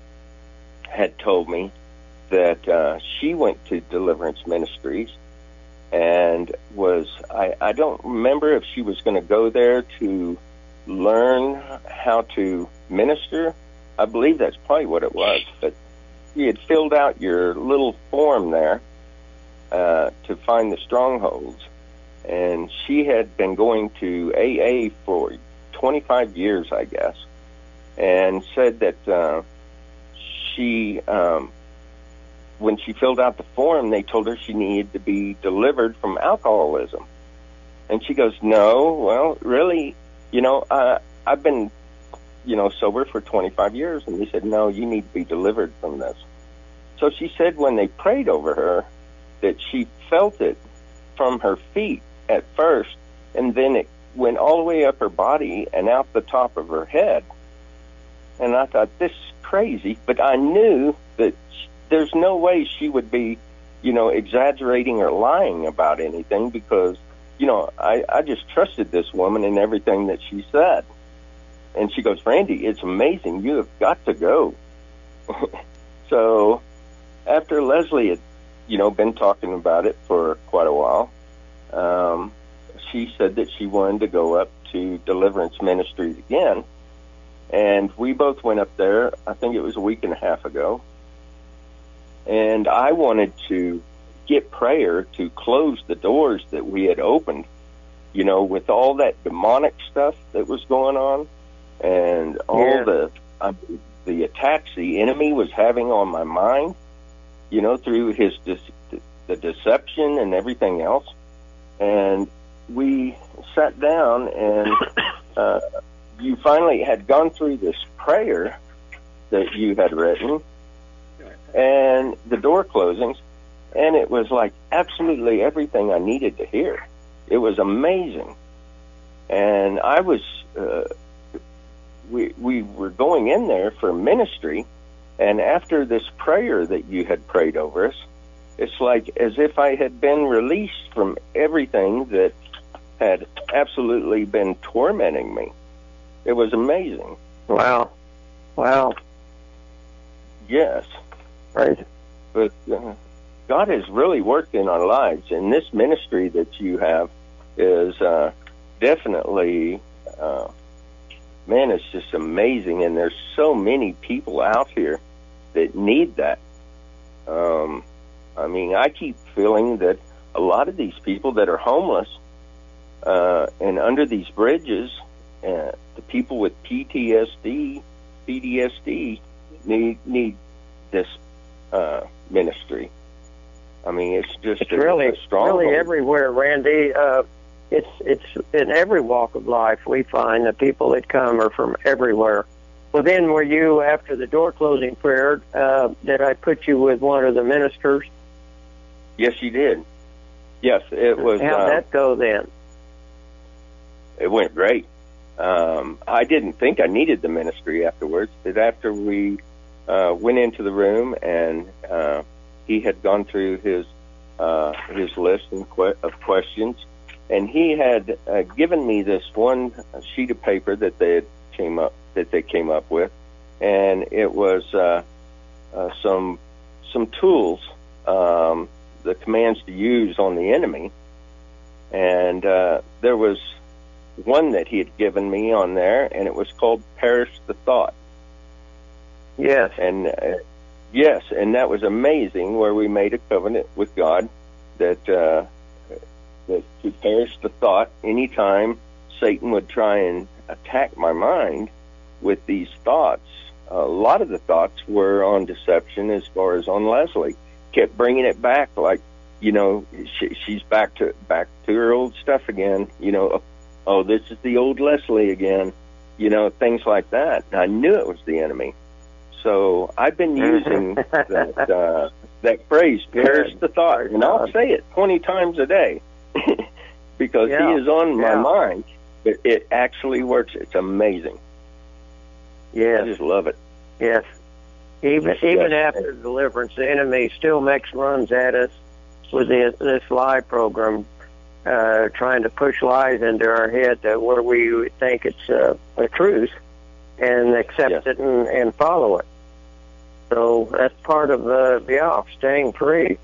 had told me that uh, she went to deliverance ministries and was, I, I don't remember if she was going to go there to learn how to minister. I believe that's probably what it was, but you had filled out your little form there uh, to find the strongholds. And she had been going to A A for twenty-five years, I guess, and said that uh, she, um, when she filled out the form, they told her she needed to be delivered from alcoholism. And she goes, no, well, really, you know, uh, I've been you know, sober for twenty-five years. And they said, no, you need to be delivered from this. So she said when they prayed over her that she felt it from her feet at first, and then it went all the way up her body and out the top of her head. And I thought, this is crazy, but I knew that sh- there's no way she would be, you know, exaggerating or lying about anything, because, you know, I, I just trusted this woman in everything that she said. And she goes, Randy, it's amazing. You have got to go. So after Leslie had, you know, been talking about it for quite a while, um, she said that she wanted to go up to Deliverance Ministries again. And we both went up there, I think it was a week and a half ago. And I wanted to get prayer to close the doors that we had opened, you know, with all that demonic stuff that was going on and all yeah. the uh, the attacks the enemy was having on my mind, you know, through his de- the deception and everything else. And we sat down, and uh, you finally had gone through this prayer that you had written and the door closings, and it was like absolutely everything I needed to hear. It was amazing. And I was, uh, we, we were going in there for ministry, and after this prayer that you had prayed over us, it's like as if I had been released from everything that had absolutely been tormenting me. It was amazing. Wow. Wow. Yes. Right. But uh, God has really worked in our lives, and this ministry that you have is uh, definitely, uh, man, it's just amazing, and there's so many people out here that need that. Um, I mean, I keep feeling that a lot of these people that are homeless uh, and under these bridges, uh, the people with P T S D, P T S D, need need this uh, ministry. I mean, it's just it's a, really, a stronghold. really everywhere, Randy. Uh, it's it's in every walk of life. We find that people that come are from everywhere. Well, then, were you after the door closing prayer? Uh, did I put you with one of the ministers? Yes, you did. Yes, it was. How'd um, that go then? It went great. Um, I didn't think I needed the ministry afterwards, but after we uh, went into the room and uh, he had gone through his uh, his list and que- of questions, and he had uh, given me this one sheet of paper that they had came up that they came up with, and it was uh, uh, some some tools, um, the commands to use on the enemy, and uh, there was one that he had given me on there, and it was called "Perish the Thought." Yes, and uh, yes, and that was amazing. Where we made a covenant with God that uh, that to perish the thought anytime Satan would try and attack my mind with these thoughts. A lot of the thoughts were on deception, as far as on Leslie. Kept bringing it back, like, you know, she, she's back to back to her old stuff again. You know, oh, this is the old Leslie again. You know, things like that. And I knew it was the enemy. So I've been using that uh, that phrase, perish the thought, and I'll say it twenty times a day because yeah. he is on my yeah. mind. But it actually works. It's amazing. Yes. I just love it. Yes. Even even yes. after deliverance, the enemy still makes runs at us with this, this lie program, uh, trying to push lies into our head that where we think it's uh, a truth and accept yes. it and, and follow it. So that's part of the, yeah, staying free.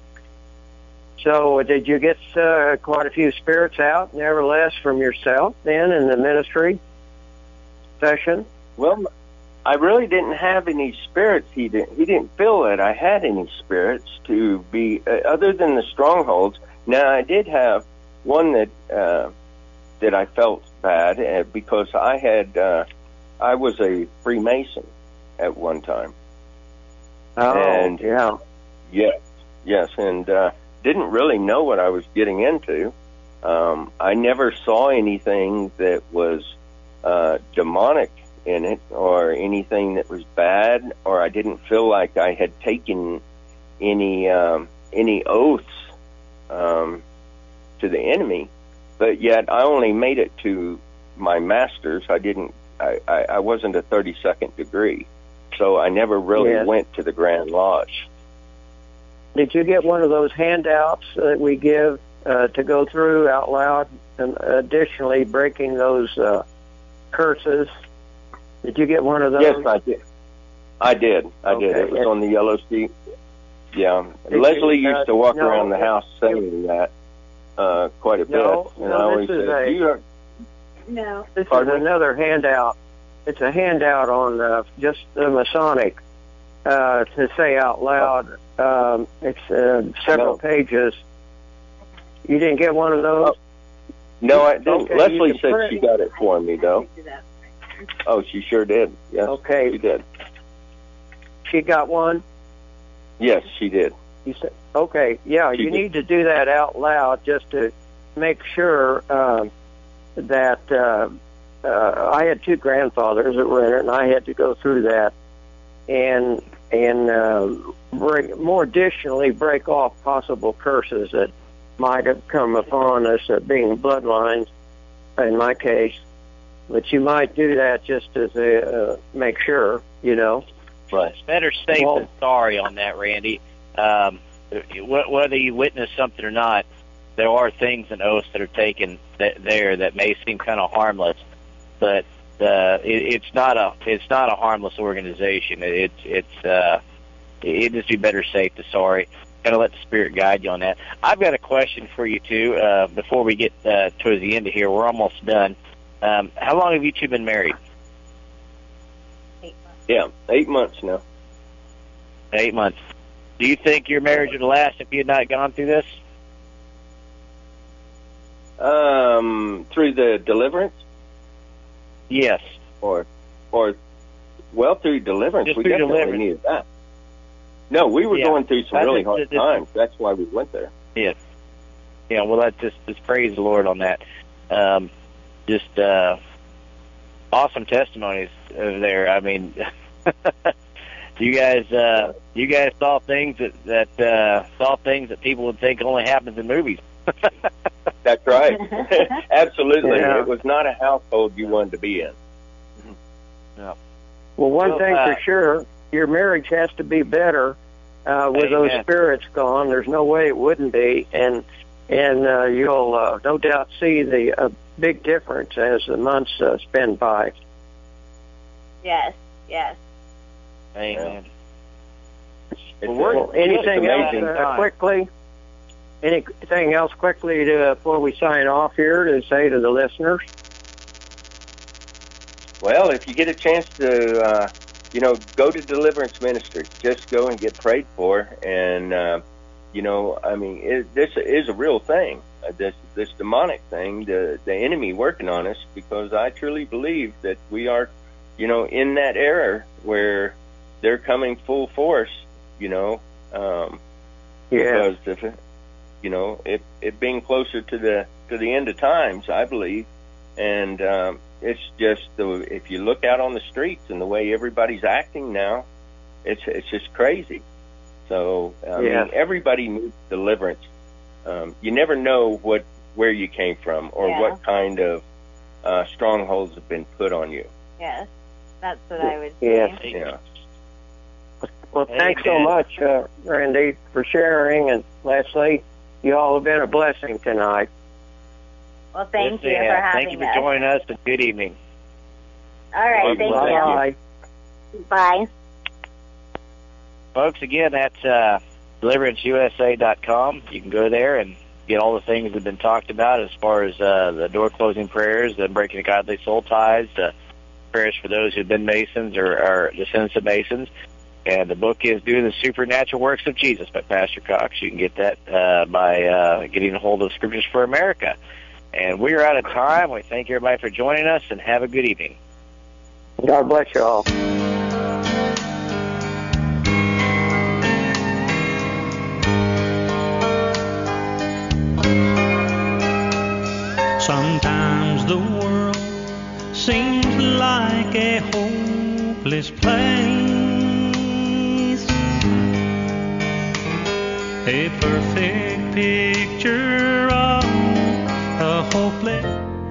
So did you get uh, quite a few spirits out, nevertheless, from yourself then in the ministry session? Well, I really didn't have any spirits. He didn't. He didn't feel that I had any spirits to be uh, other than the strongholds. Now I did have one that uh, that I felt bad uh, because I had uh, I was a Freemason at one time. Oh, and yeah. Yes, yes, and uh, didn't really know what I was getting into. Um, I never saw anything that was uh, demonic in it or anything that was bad, or I didn't feel like I had taken any um, any oaths um, to the enemy. But yet I only made it to my master's. I didn't. I, I, I wasn't a thirty-second degree, so I never really yes. went to the Grand Lodge. Did you get one of those handouts that we give uh, to go through out loud, and additionally breaking those uh, curses? Did you get one of those? Yes, I did. I did. I okay. did. It was on the yellow sheet. Yeah. Did Leslie you, uh, used to walk no, around the house saying that uh, quite a no, bit. And no, I always this is said, a, you are, No. This Pardon is me? another handout. It's a handout on uh, just the Masonic uh, to say out loud. Um, it's uh, several No. pages. You didn't get one of those? no, I didn't. Okay, Leslie you can said print- she got it for me, though. Oh, she sure did. Yes, Okay. she did. She got one? Yes, she did. You said, okay, yeah, She you did. need to do that out loud just to make sure um, that uh, uh, I had two grandfathers that were in it, and I had to go through that and and uh, break, more additionally break off possible curses that might have come upon us, uh, being bloodlines in my case. But you might do that just as a uh, make sure, you know. Right. It's better safe Well- than sorry on that, Randy. Um, wh- whether you witness something or not, there are things and oaths that are taken that, there that may seem kind of harmless, but uh, it, it's not a it's not a harmless organization. It's it's uh, it'd just be better safe than sorry. Gotta let the Spirit guide you on that. I've got a question for you too. Uh, before we get uh, towards the end of here, we're almost done. Um, how long have you two been married? Eight months. Yeah, eight months now. Eight months. Do you think your marriage would last if you had not gone through this? Um, through the deliverance, Yes. or, or, well, through deliverance, Just we through definitely deliverance. needed that. No, we were Yeah. going through some I really think hard that this- times. That's why we went there. Yes. Yeah, well, that's just, just praise the Lord on that. Um, just uh, awesome testimonies over there. I mean, you guys, uh, you guys saw things that that uh, saw things that people would think only happens in movies. That's right. Absolutely. Yeah. It was not a household you wanted to be in. Yeah. Well, one Well, thing uh, for sure, your marriage has to be better uh, with those Amen. spirits gone. There's no way it wouldn't be, and and uh, you'll uh, no doubt see the uh, big difference as the months uh, spin by. Yes, yes. Amen. It's, Well, we're- Well, anything It's else amazing uh, time. quickly? Anything else quickly to, before we sign off here to say to the listeners? well, if you get a chance to, uh, you know, go to Deliverance Ministry, just go and get prayed for. And, uh, you know, I mean, it, this is a real thing, uh, this this demonic thing, the, the enemy working on us, because I truly believe that we are, you know, in that era where they're coming full force, you know, um, Yeah. because if, you know, it, it being closer to the to the end of times, I believe, and um, it's just the if you look out on the streets and the way everybody's acting now, it's it's just crazy. So I Yeah. mean, everybody needs deliverance. Um, you never know what where you came from or Yeah. what kind of uh, strongholds have been put on you. Yes, that's what I would Yes. say. Yeah. Well, thanks so Amen. much, uh, Randy, for sharing, and Leslie, you all have been a blessing tonight. Well, thank Yes, you they for have. having Thank you for us. joining us, and good evening. All right, thank Bye. you. Bye. Folks, again, that's uh, deliverance U S A dot com. You can go there and get all the things that have been talked about as far as uh, the door-closing prayers, the breaking of godly soul ties, the prayers for those who've been Masons or are descendants of Masons. And the book is Doing the Supernatural Works of Jesus by Pastor Cox. You can get that uh, by uh, getting a hold of Scriptures for America. And we are out of time. We thank everybody for joining us, and have a good evening. God bless you all. Sometimes the world seems like a hopeless place, a perfect picture of a hopeless.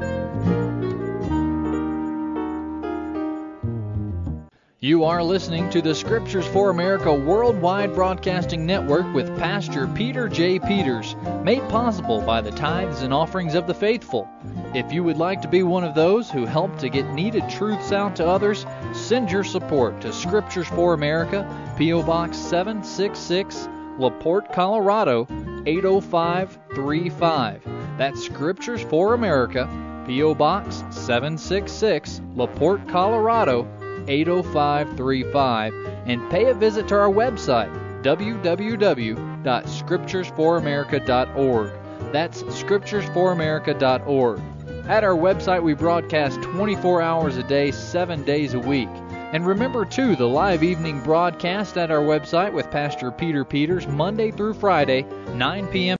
You are listening to the Scriptures for America Worldwide Broadcasting Network with Pastor Peter J. Peters, made possible by the tithes and offerings of the faithful. If you would like to be one of those who help to get needed truths out to others, send your support to Scriptures for America, P O. Box seven six six, LaPorte, Colorado eight oh five three five. That's Scriptures for America, P O. Box seven six six, LaPorte, Colorado eight oh five three five, and pay a visit to our website, w w w dot scriptures for america dot org. That's scriptures for america dot org. At our website, we broadcast twenty-four hours a day, seven days a week. And remember, too, the live evening broadcast at our website with Pastor Peter Peters, Monday through Friday, nine p.m.